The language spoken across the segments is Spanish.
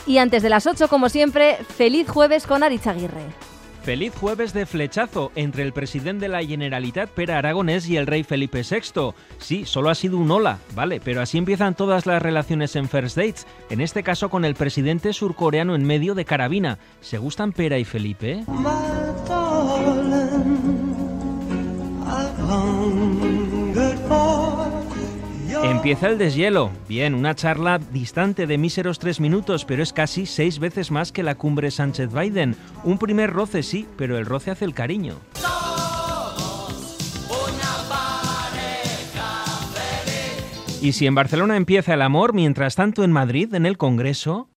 Y antes de las 8, como siempre, feliz jueves con Aritz Aguirre. Feliz jueves de flechazo entre el presidente de la Generalitat, Pere Aragonés, y el rey Felipe VI. Sí, solo ha sido un hola, vale, pero así empiezan todas las relaciones en First Dates, en este caso con el presidente surcoreano en medio de carabina. ¿Se gustan Pere y Felipe? Empieza el deshielo. Bien, una charla distante de míseros 3 minutos, pero es casi 6 veces más que la cumbre Sánchez-Biden. Un primer roce sí, pero el roce hace el cariño. Y si en Barcelona empieza el amor, mientras tanto en Madrid, en el Congreso...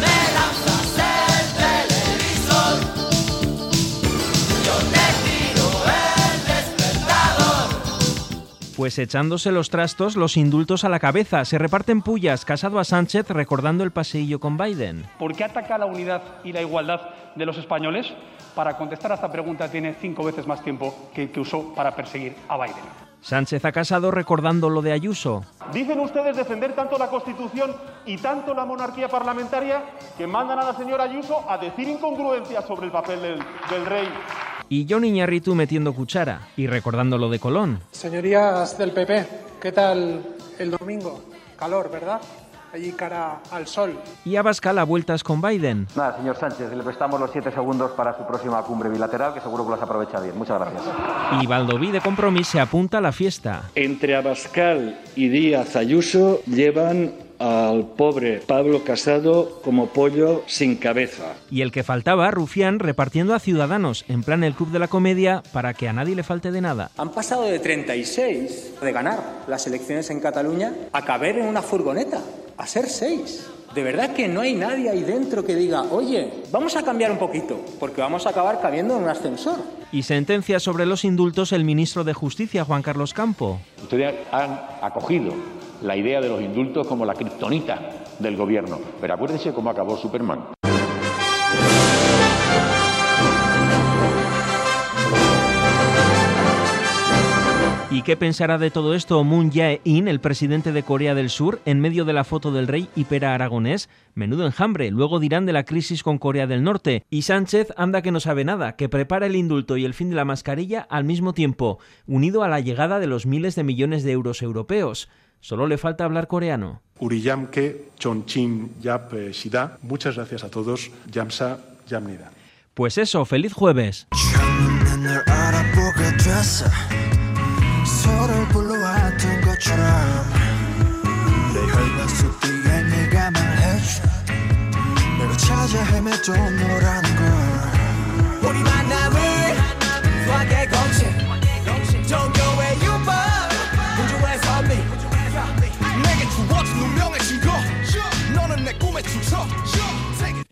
Pues echándose los trastos, los indultos a la cabeza. Se reparten pullas. Casado a Sánchez recordando el paseillo con Biden. ¿Por qué ataca la unidad y la igualdad de los españoles? Para contestar a esta pregunta tiene 5 veces más tiempo que usó para perseguir a Biden. Sánchez a Casado recordando lo de Ayuso. Dicen ustedes defender tanto la Constitución y tanto la monarquía parlamentaria que mandan a la señora Ayuso a decir incongruencias sobre el papel del rey. Y Jon Iñárritu metiendo cuchara y recordando lo de Colón. Señorías del PP, ¿qué tal el domingo? Calor, ¿verdad? Allí cara al sol. Y Abascal a vueltas con Biden. Nada, señor Sánchez, le prestamos los 7 segundos para su próxima cumbre bilateral, que seguro que las aprovecha bien. Muchas gracias. Y Baldoví de Compromís se apunta a la fiesta. Entre Abascal y Díaz Ayuso llevan al pobre Pablo Casado como pollo sin cabeza. Y el que faltaba, Rufián, repartiendo a Ciudadanos, en plan el Club de la Comedia, para que a nadie le falte de nada. Han pasado de 36 de ganar las elecciones en Cataluña a caber en una furgoneta, a ser 6. De verdad que no hay nadie ahí dentro que diga, oye, vamos a cambiar un poquito, porque vamos a acabar cabiendo en un ascensor. Y sentencia sobre los indultos el ministro de Justicia, Juan Carlos Campo. Ustedes han acogido la idea de los indultos como la kriptonita del gobierno, pero acuérdense cómo acabó Superman. ¿Y qué pensará de todo esto Moon Jae-in, el presidente de Corea del Sur, en medio de la foto del rey y Pere Aragonés? Menudo enjambre. Luego dirán de la crisis con Corea del Norte. Y Sánchez anda que no sabe nada, que prepara el indulto y el fin de la mascarilla al mismo tiempo, unido a la llegada de los miles de millones de euros europeos. Solo le falta hablar coreano. Uriyamke Chonchim Yap Shida. Muchas gracias a todos. Yamsa Yamnida. Pues eso, feliz jueves. 너는 내 꿈에 춤춰